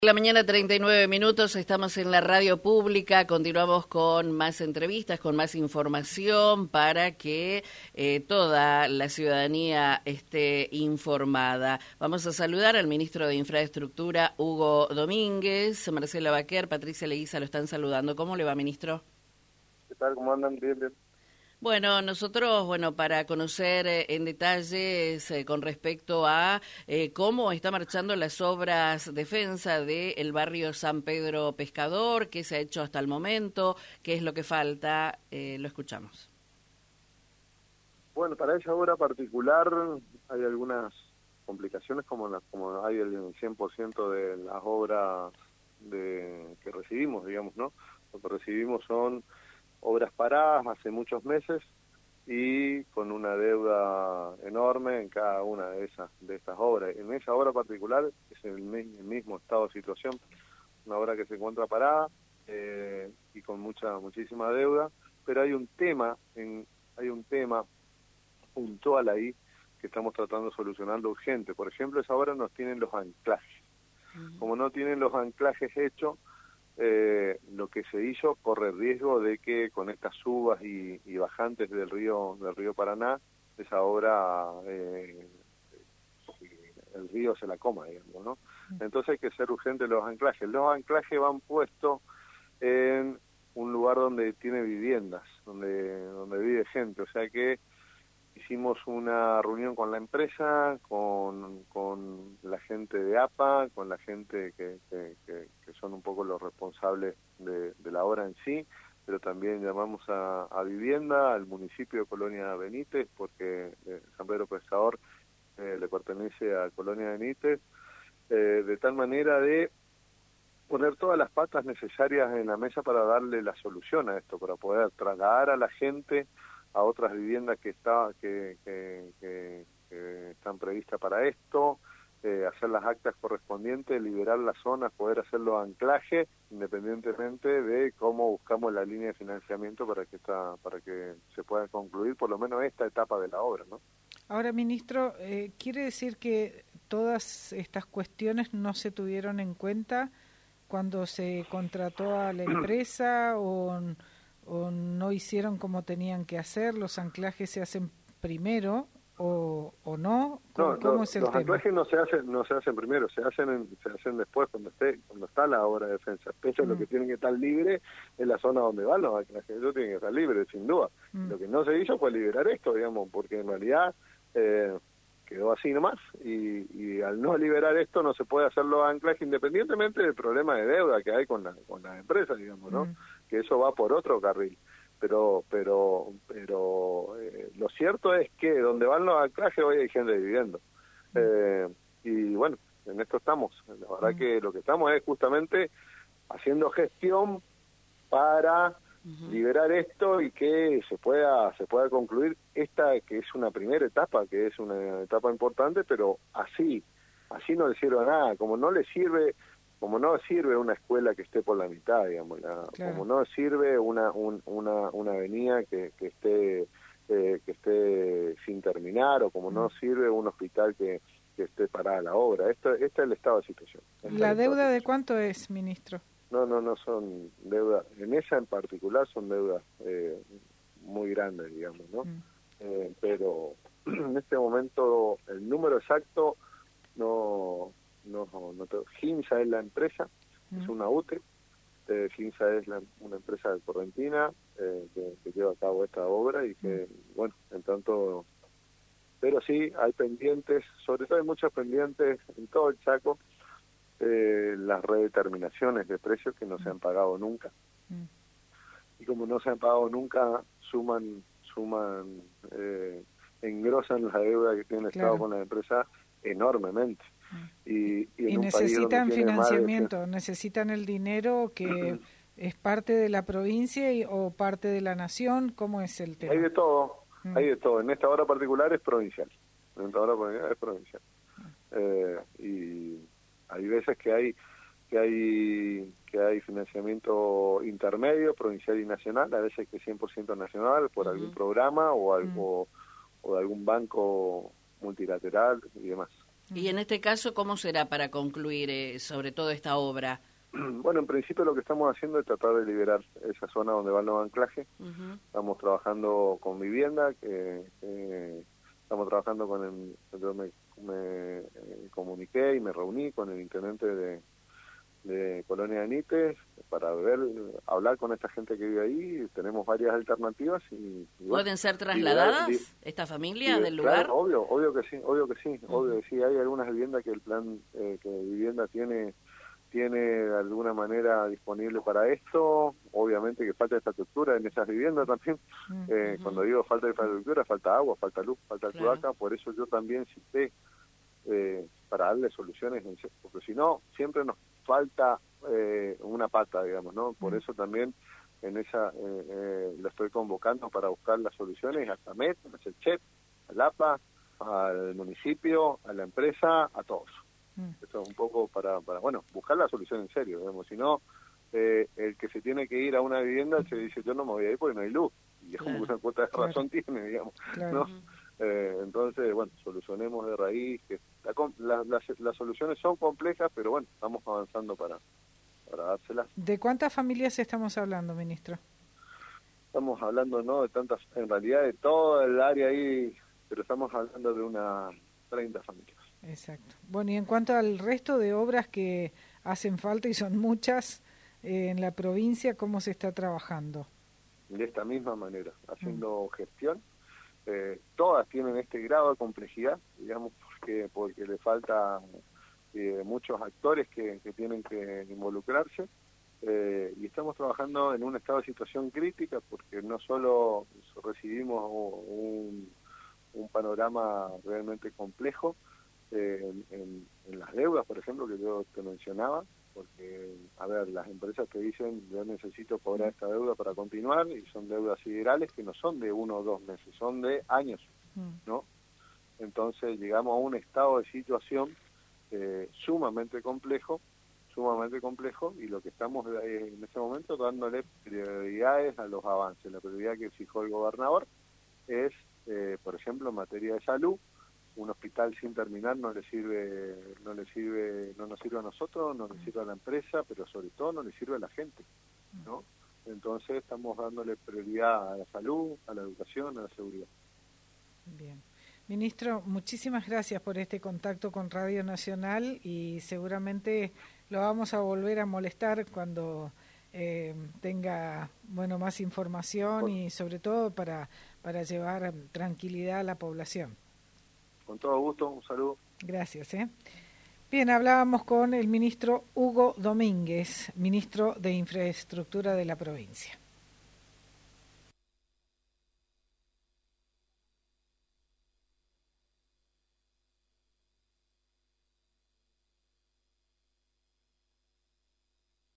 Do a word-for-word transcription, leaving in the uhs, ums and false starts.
La mañana, treinta y nueve minutos, estamos en la radio pública, continuamos con más entrevistas, con más información para que eh, toda la ciudadanía esté informada. Vamos a saludar al ministro de Infraestructura, Hugo Domínguez, Marcela Baquer, Patricia Leguiza lo están saludando. ¿Cómo le va, ministro? ¿Qué tal? ¿Cómo andan? Bien, bien. Bueno, nosotros, bueno, para conocer eh, en detalles eh, con respecto a eh, cómo está marchando las obras defensa del barrio San Pedro Pescador, qué se ha hecho hasta el momento, qué es lo que falta, eh, lo escuchamos. Bueno, para esa obra particular hay algunas complicaciones, como las como hay el cien por ciento de las obras de que recibimos, digamos, ¿no? Lo que recibimos son obras paradas hace muchos meses y con una deuda enorme en cada una de esas de estas obras. En esa obra particular es el, el mismo estado de situación, una obra que se encuentra parada eh, y con mucha muchísima deuda, pero hay un tema en hay un tema puntual ahí que estamos tratando de solucionarlo urgente. Por ejemplo, esa obra no tienen los anclajes. Uh-huh. Como no tienen los anclajes hechos, Eh, lo que se hizo corre riesgo de que con estas subas y, y bajantes del río del río Paraná, esa obra eh, el río se la coma, digamos, ¿no? Entonces hay que ser urgente los anclajes. Los anclajes van puestos en un lugar donde tiene viviendas, donde donde vive gente, o sea que hicimos una reunión con la empresa, con, con la gente de A P A, con la gente que, que, que, que son un poco los responsables de, de la obra en sí, pero también llamamos a, a vivienda, al municipio de Colonia Benítez, porque eh, San Pedro Pescador eh, le pertenece a Colonia Benítez, eh, de tal manera de poner todas las patas necesarias en la mesa para darle la solución a esto, para poder trasladar a la gente a otras viviendas que está que, que, que, que están previstas para esto, eh, hacer las actas correspondientes, liberar las zonas, poder hacer los anclajes, independientemente de cómo buscamos la línea de financiamiento para que esta, para que se pueda concluir por lo menos esta etapa de la obra, ¿no? Ahora, ministro, eh, ¿quiere decir que todas estas cuestiones no se tuvieron en cuenta cuando se contrató a la empresa o o no hicieron como tenían que hacer? ¿Los anclajes se hacen primero o, o no? ¿Cómo, no, cómo no es el los tema? anclajes no se hacen no se hacen primero, se hacen en, se hacen después cuando esté cuando está la obra de defensa. Eso mm. Lo que tienen que estar libre es la zona donde van los anclajes, eso tiene que estar libre, sin duda. Mm. Lo que no se hizo fue liberar esto, digamos, porque en realidad eh, quedó así nomás, y, y al no liberar esto no se puede hacer los anclajes independientemente del problema de deuda que hay con la con las empresas, digamos, ¿no? Mm. Que eso va por otro carril. Pero pero pero eh, lo cierto es que donde van los anclajes hoy hay gente viviendo. Mm. Eh, y bueno, en esto estamos. La verdad mm. que lo que estamos es justamente haciendo gestión para uh-huh. liberar esto y que se pueda se pueda concluir esta, que es una primera etapa, que es una etapa importante, pero así, así no le sirve a nada. Como no le sirve... como no sirve una escuela que esté por la mitad, digamos, la, claro. como no sirve una un, una una avenida que, que esté eh, que esté sin terminar, o como mm. no sirve un hospital que, que esté parada la obra. Esto este es el estado de situación. Este ¿La deuda de, de cuánto es, ministro? No, no, no son deudas, en esa en particular son deudas eh, muy grandes, digamos, ¿no? Mm. Eh, pero en este momento el número exacto no... No, no te, GIMSA es la empresa, mm. es una U T E, eh, GIMSA es la, una empresa correntina eh, que, que lleva a cabo esta obra y que, mm. bueno, en tanto, pero sí hay pendientes, sobre todo hay muchos pendientes en todo el Chaco, eh, las redeterminaciones de precios que no mm. se han pagado nunca, mm. y como no se han pagado nunca, suman, suman, eh, engrosan la deuda que tiene el claro. Estado con la empresa enormemente. Y, y, y necesitan financiamiento, de... necesitan el dinero que es parte de la provincia y, o parte de la nación. ¿Cómo es el tema? Hay de todo, mm. hay de todo. En esta hora particular es provincial. En esta hora particular es provincial. Mm. Eh, y hay veces que hay que hay que hay financiamiento intermedio, provincial y nacional. A veces que es cien por ciento nacional por mm. algún programa o algo mm. o de algún banco multilateral y demás. Y en este caso, ¿cómo será para concluir eh, sobre todo esta obra? Bueno, en principio lo que estamos haciendo es tratar de liberar esa zona donde va el nuevo anclaje. Uh-huh. Estamos trabajando con vivienda, que, que estamos trabajando con el... Yo me, me eh, comuniqué y me reuní con el intendente de, de Colonia Benítez para ver, hablar con esta gente que vive ahí. Tenemos varias alternativas. y, y ¿Pueden bueno, ser trasladadas liberar, esta familia y, del lugar? Claro, obvio, obvio que sí, obvio que sí, uh-huh. obvio que sí. Hay algunas viviendas que el plan eh, que vivienda tiene... tiene de alguna manera disponible para esto. Obviamente que falta infraestructura en esas viviendas también. Uh-huh. eh, cuando digo falta de infraestructura, falta agua, falta luz, falta claro. cloaca. Por eso yo también cité eh, para darle soluciones, porque si no, siempre nos falta eh, una pata, digamos, ¿no? Por uh-huh. eso también en esa eh, eh, lo estoy convocando para buscar las soluciones a SAMET, a SECHEP, al APA, al municipio, a la empresa, a todos. Esto es un poco para, para, bueno, buscar la solución en serio, digamos. Si no, eh, el que se tiene que ir a una vivienda se dice, yo no me voy a ir porque no hay luz. Y es claro, como que una cuota de claro. razón tiene, digamos. Claro. ¿no? Eh, entonces, bueno, solucionemos de raíz. Que la, la, las, las soluciones son complejas, pero bueno, estamos avanzando para, para dárselas. ¿De cuántas familias estamos hablando, ministro? Estamos hablando, no de tantas, en realidad de todo el área ahí, pero estamos hablando de unas treinta familias. Exacto. Bueno, y en cuanto al resto de obras que hacen falta, y son muchas, eh, en la provincia, ¿cómo se está trabajando? De esta misma manera, haciendo mm. gestión. Eh, todas tienen este grado de complejidad, digamos, porque porque le falta eh, muchos actores que, que tienen que involucrarse. Eh, y estamos trabajando en un estado de situación crítica, porque no solo recibimos un, un panorama realmente complejo, Eh, en, en, en las deudas, por ejemplo, que yo te mencionaba, porque, a ver, las empresas te dicen, yo necesito cobrar esta deuda para continuar, y son deudas siderales que no son de uno o dos meses, son de años, ¿no? Entonces llegamos a un estado de situación eh, sumamente complejo, sumamente complejo, y lo que estamos eh, en este momento dándole prioridades a los avances. La prioridad que fijó el gobernador es, eh, por ejemplo, en materia de salud. Un hospital sin terminar no le sirve, no le sirve, no nos sirve a nosotros, no le sirve a la empresa, pero sobre todo no le sirve a la gente, ¿no? Entonces estamos dándole prioridad a la salud, a la educación, a la seguridad. Bien. Ministro, muchísimas gracias por este contacto con Radio Nacional, y seguramente lo vamos a volver a molestar cuando eh, tenga, bueno, más información, y sobre todo para, para llevar tranquilidad a la población. Con todo gusto, un saludo. Gracias. ¿eh? Bien, hablábamos con el ministro Hugo Domínguez, ministro de Infraestructura de la provincia.